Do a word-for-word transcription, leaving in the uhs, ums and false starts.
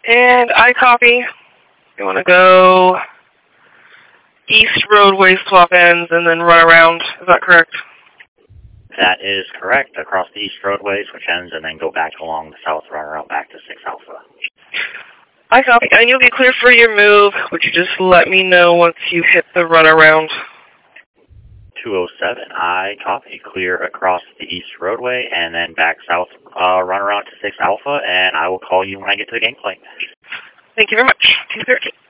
And I copy. You want to go east roadway, swap ends, and then run around. Is that correct? That is correct. Across the east roadway, switch ends, and then go back along the south runaround back to six Alpha. I copy. And you'll be clear for your move. Would you just let me know once you hit the runaround? two oh seven. I copy. Clear across the east roadway, and then back south uh, runaround to six Alpha, and I will call you when I get to the gangplank. Thank you very much. two thirteen.